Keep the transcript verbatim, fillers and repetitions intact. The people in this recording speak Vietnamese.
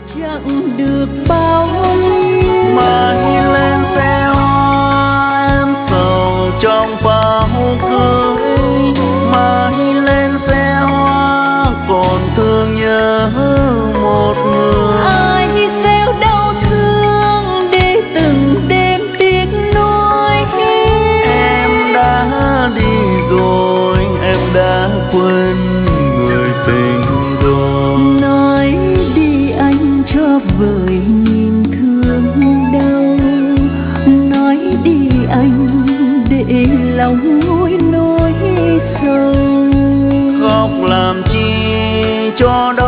chẳng được bao mãi lên xe hoa em sầu trong pháo cưới, mãi lên xe hoa còn thương nhớ một người. ai gieo đau thương để từng đêm tiếc nuối. Em đã đi rồi, em đã quên người tình rồi. Nói đi anh cho vời niềm thương đau, nói đi anh để lòng nguôi nỗi sầu. Khóc làm chi cho đau